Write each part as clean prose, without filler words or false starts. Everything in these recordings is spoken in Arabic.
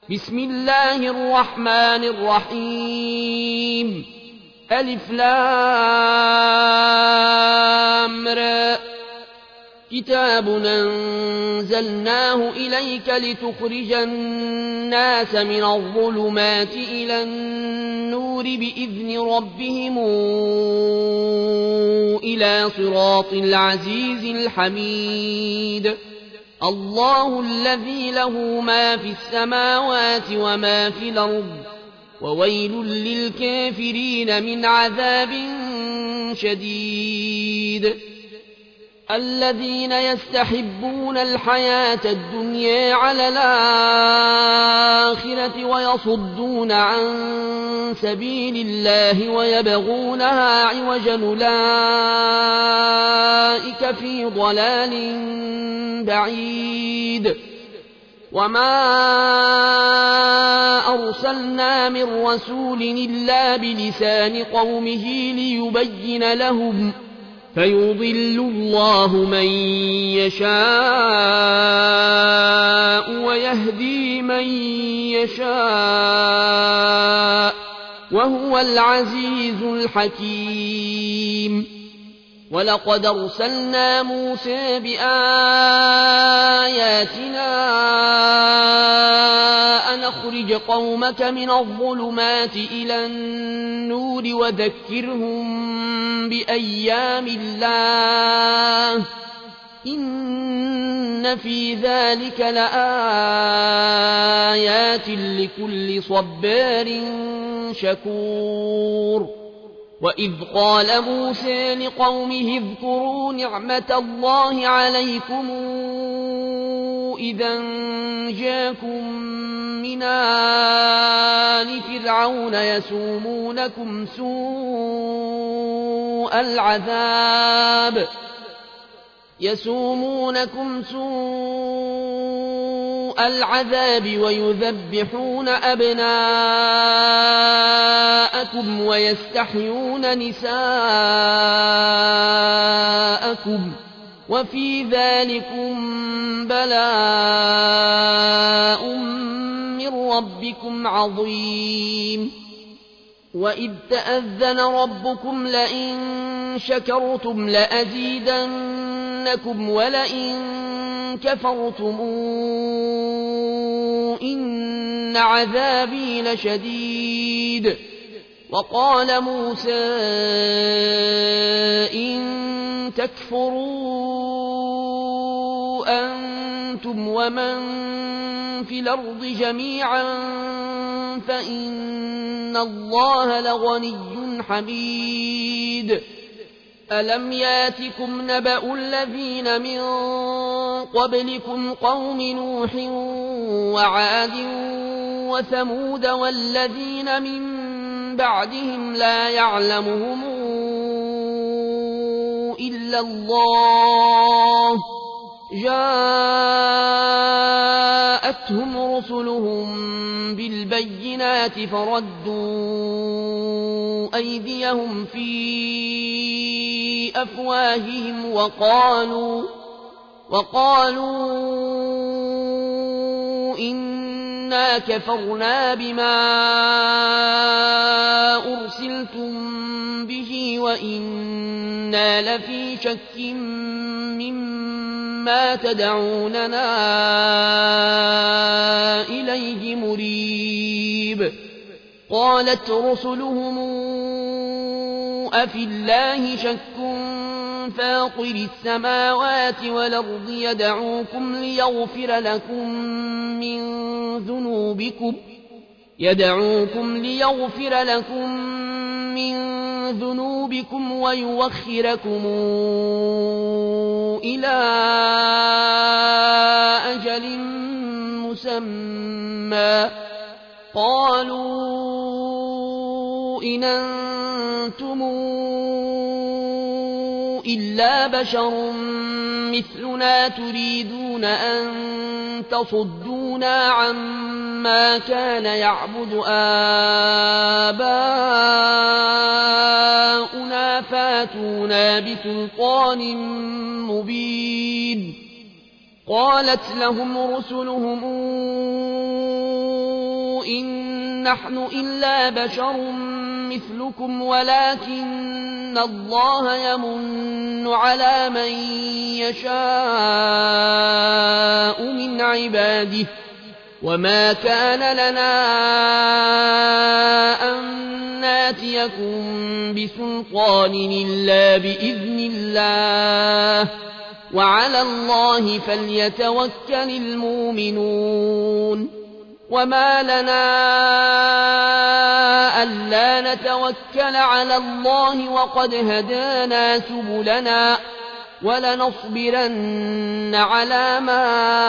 بسم الله الرحمن الرحيم ألف لام را كتاب أنزلناه إليك لتخرج الناس من الظلمات إلى النور بإذن ربهم إلى صراط العزيز الحميد الله الذي له ما في السماوات وما في الأرض وويل للكافرين من عذاب شديد الذين يستحبون الحياة الدنيا على الآخرة ويصدون عن سبيل الله ويبغونها عوجا أولئك في ضلال بعيد وما أرسلنا من رسول إلا بلسان قومه ليبين لهم فيضل الله من يشاء ويهدي من يشاء وهو العزيز الحكيم ولقد أرسلنا موسى بآياتنا أن أخرج قومك من الظلمات إلى النور وذكرهم بأيام الله إن في ذلك لآيات لكل صبار شكور وإذ قال موسى لقومه اذكروا نعمة الله عليكم إذا جاءكم من آل فرعون يسومونكم سوء العذاب ويذبحون أبناءكم ويستحيون نساءكم وفي ذلكم بلاء من ربكم عظيم وإذ تأذن ربكم لئن شكرتم لأزيدنكم ولئن كفرتم إن عذابي لشديد وقال موسى إن تكفروا أنتم ومن في الأرض جميعا فإن الله لغني حميد ألم ياتكم نبأ الذين من قبلكم قوم نوح وعاد وثمود والذين من بعدهم لا يعلمهم إلا الله جاءتهم رسلهم بالبينات فردوا أيديهم في أفواههم وقالوا إنا كفرنا بما أرسلتم به وإنا لفي شك مما تدعوننا إليه مريب قالت رسلهم أفي الله شك فاطر السماوات والأرض يدعوكم ليغفر لكم من ذنوبكم ويوخركم إلى أجل مسمى قالوا إن أنتم إلا بشر مثلنا تريدون أن تصدونا عما كان يعبد آباؤنا فاتونا بسلطان مبين قالت لهم رسلهم إن نحن إلا بشر مثلكم ولكن الله يمن على من يشاء من عباده وما كان لنا أن ناتيكم بسلطان إلا بإذن الله وعلى الله فليتوكل المؤمنون وما لنا ألا نتوكل على الله وقد هدانا سبلنا ولنصبرن على ما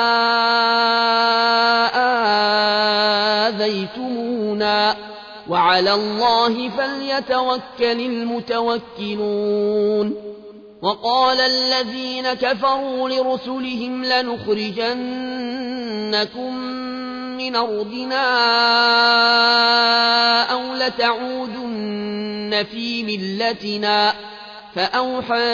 آذيتمونا وعلى الله فليتوكل المتوكلون وقال الذين كفروا لرسلهم لنخرجنكم من أرضنا أو لتعودن في ملتنا فأوحى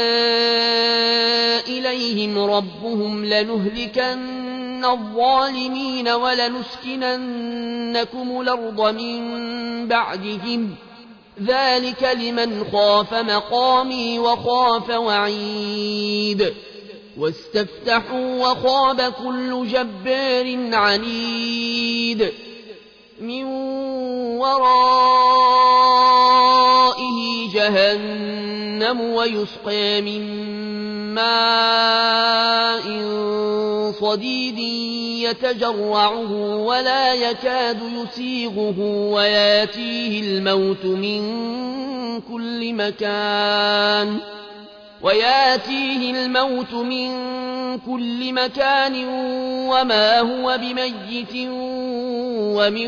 إليهم ربهم لنهلكن الظالمين ولنسكننكم الأرض من بعدهم ذلك لمن خاف مقامي وخاف وعيد واستفتحوا وخاب كل جبار عنيد من ورائه جهنم ويسقى من ماء صديد يتجرعه ولا يكاد يسيغه وياتيه الموت من كل مكان وما هو بميت ومن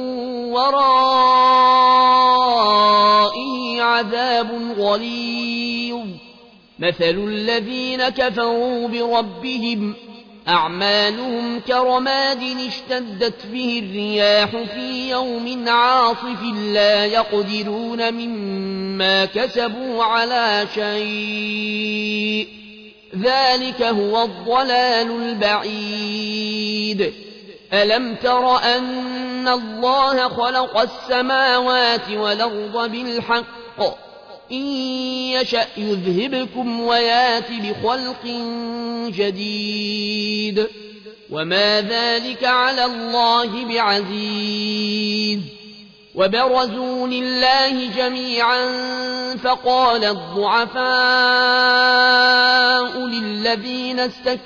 ورائه عذاب غليظ مثل الذين كفروا بربهم أعمالهم كرماد اشتدت به الرياح في يوم عاصف لا يقدرون مما كسبوا على شيء ذلك هو الضلال البعيد ألم تر أن الله خلق السماوات والأرض بالحق إن يشأ يذهبكم ويات بخلق جديد وما ذلك على الله بعزيز وبرزوا لله جميعا فقال الضعفاء للذين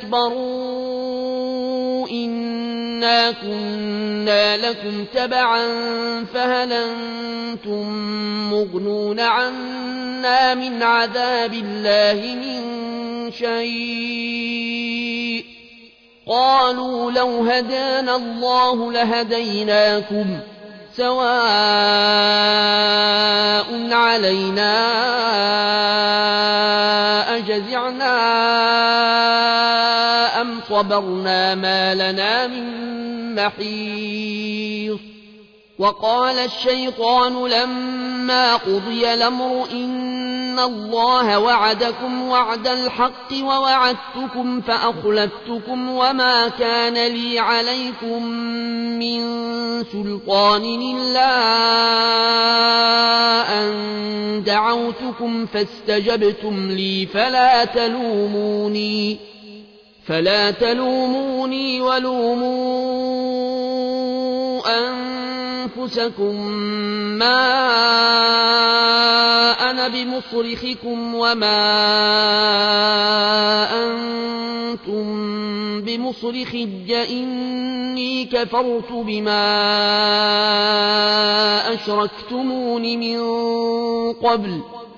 استكبروا إنا كنا لكم تبعا فهل أنتم مغنون عنا من عذاب الله من شيء قالوا لو هدانا الله لهديناكم سواء علينا أجزعنا أم صبرنا ما لنا من محيص وقال الشيطان لما قضي الأمر إن الله وعدكم وعد الحق ووعدتكم فأخلفتكم وما كان لي عليكم من سلطان إلا أن دعوتكم فاستجبتم لي فلا تلوموني ولوموا أنفسكم ما أنا بمصرخكم وما أنتم بمصرخي إني كفرت بما أشركتمون من قبل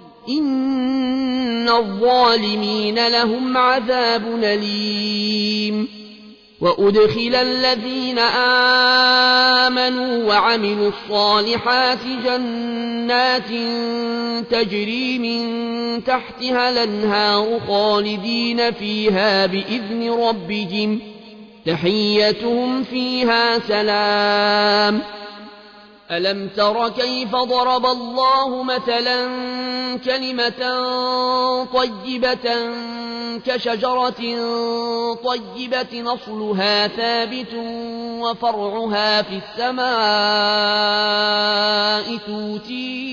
إن الظالمين لهم عذاب أليم وأدخل الذين آمنوا وعملوا الصالحات جنات تجري من تحتها الأنهار خالدين فيها بإذن ربهم تحيتهم فيها سلام ألم تر كيف ضرب الله مثلا كلمة طيبة كشجرة طيبة نصلها ثابت وفرعها في السماء تؤتي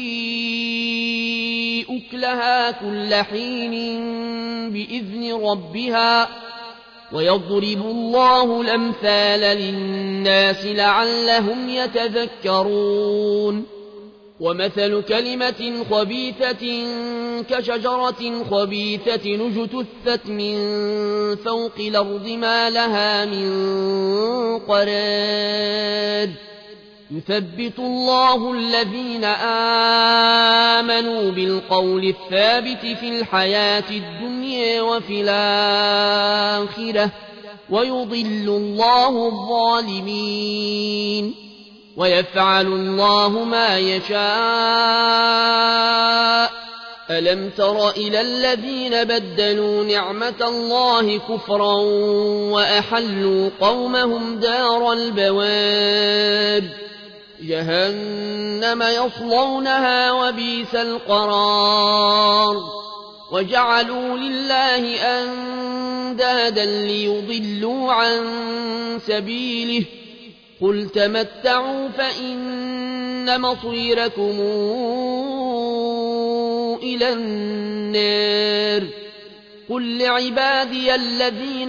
أكلها كل حين بإذن ربها ويضرب الله الأمثال للناس لعلهم يتذكرون ومثل كلمة خبيثة كشجرة خبيثة اجتثت من فوق الأرض ما لها من قرار يثبت الله الذين آمنوا بالقول الثابت في الحياة الدنيا وفي الآخرة ويضل الله الظالمين ويفعل الله ما يشاء ألم تر إلى الذين بدلوا نعمة الله كفرا وأحلوا قومهم دار البوار جهنم يصلونها وبئس القرار وجعلوا لله أندادا ليضلوا عن سبيله قل تمتعوا فإن مصيركم إلى النار قل لعبادي الذين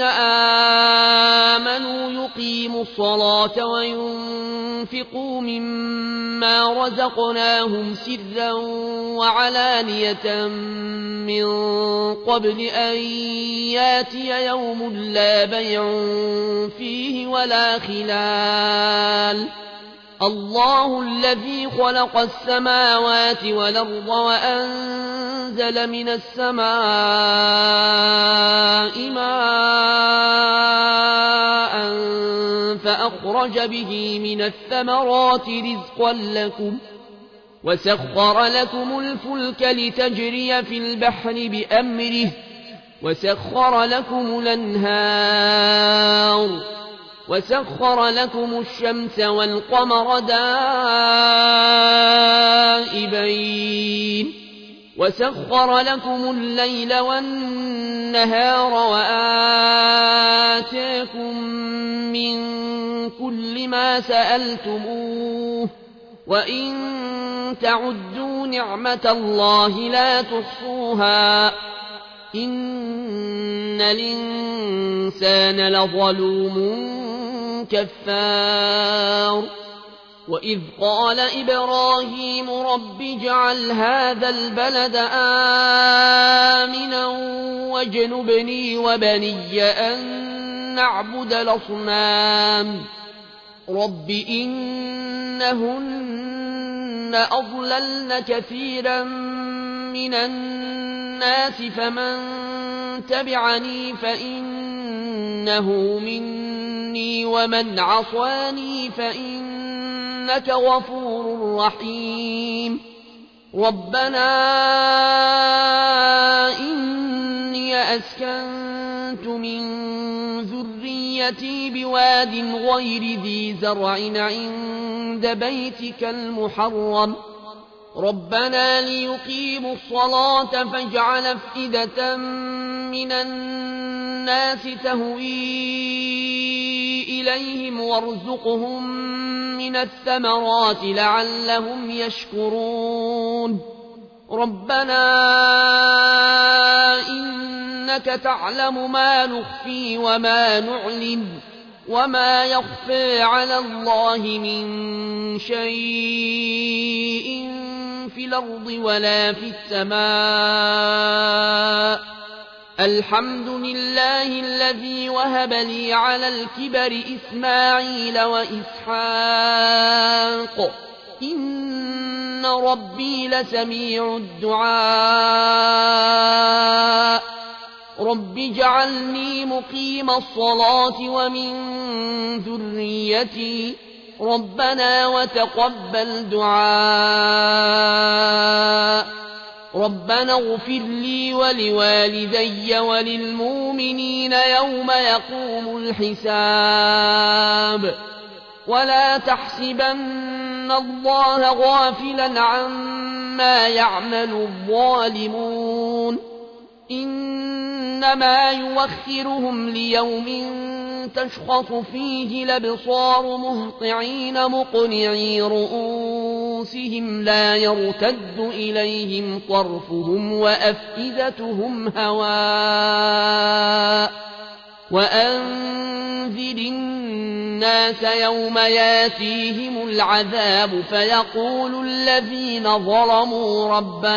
آمنوا يقيموا الصلاة وينفقوا مما رزقناهم سرا وعلانية من قبل أن ياتي يوم لا بيع فيه ولا خلال الله الذي خلق السماوات والأرض وأنزل من السماء ماء فأخرج به من الثمرات رزقا لكم وسخر لكم الفلك لتجري في البحر بأمره وسخر لكم الأنهار وسخر لكم الشمس والقمر دائبين وسخر لكم الليل والنهار وآتاكم من كل ما سألتموه وإن تعدوا نعمة الله لا تحصوها إن الإنسان لظلوم كفار وإذ قال إبراهيم رب اجعل هذا البلد آمنا واجنبني وبني أن نعبد الأصنام رب إنهن أضللن كثيرا من الناس فمن تبعني فإنه مني ومن عصاني فإنك غفور رحيم ربنا إني أسكنت من ذريتي بواد غير ذي زرع عند بيتك المحرم ربنا ليقيموا الصلاة فاجعل أفئدة من الناس تهوي إليهم وارزقهم من الثمرات لعلهم يشكرون ربنا إنك تعلم ما نخفي وما نعلن وما يخفى على الله من شيء في الأرض ولا في السماء الحمد لله الذي وهب لي على الكبر إسماعيل وإسحاق إن ربي لسميع الدعاء رب اجعلني مقيم الصلاة ومن ذريتي ربنا وتقبل دعاء ربنا اغفر لي ولوالدي وللمؤمنين يوم يقوم الحساب ولا تحسبن الله غافلا عما يعمل الظالمون إنما يوخرهم ليوم تشخص فيه الأبصار مهطعين مقنعي رؤوسهم لا يرتد إليهم طرفهم وأفئدتهم هواء وأنذر الناس يوم ياتيهم العذاب فيقول الذين ظلموا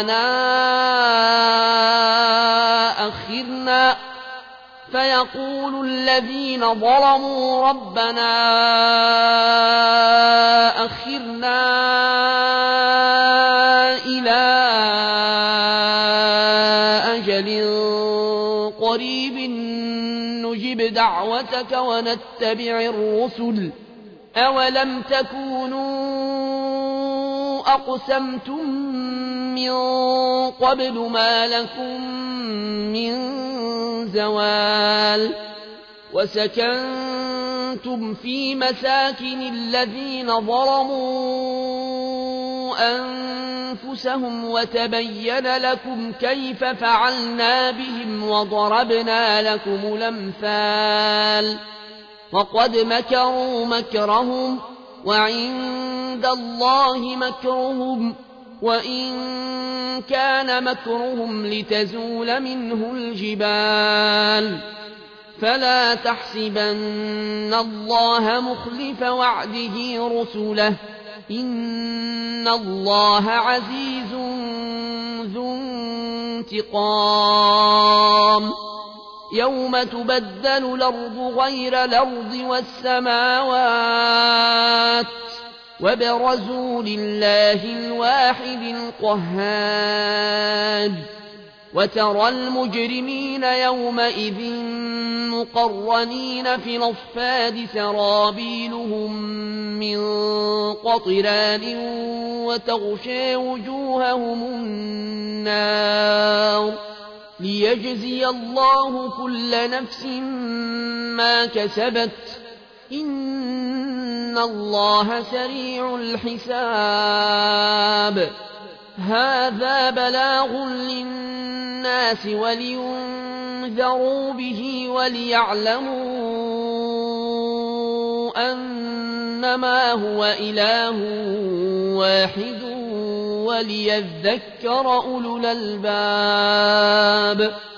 ربنا أخرنا إلى أجل قريب نجب دعوتك ونتبع الرسل أولم تكونوا أقسمتم من قبل ما لكم من زوال وسكنتم في مساكن الذين ظلموا أنفسهم وتبين لكم كيف فعلنا بهم وضربنا لكم الأمثال وقد مكروا مكرهم وعند الله مكرهم وإن كان مكرهم لتزول منه الجبال فلا تحسبن الله مخلف وعده رسله إن الله عزيز ذو انتقام يوم تبدل الأرض غير الأرض والسماوات وبرزوا لله الواحد القهار وترى المجرمين يومئذ مقرنين في الأصفاد سرابيلهم من قطران وتغشى وجوههم النار ليجزي الله كل نفس ما كسبت إن الله سريع الحساب هذا بلاغ للناس ولينذروا به وليعلموا أنما هو إله واحد وليذكر أولو الألباب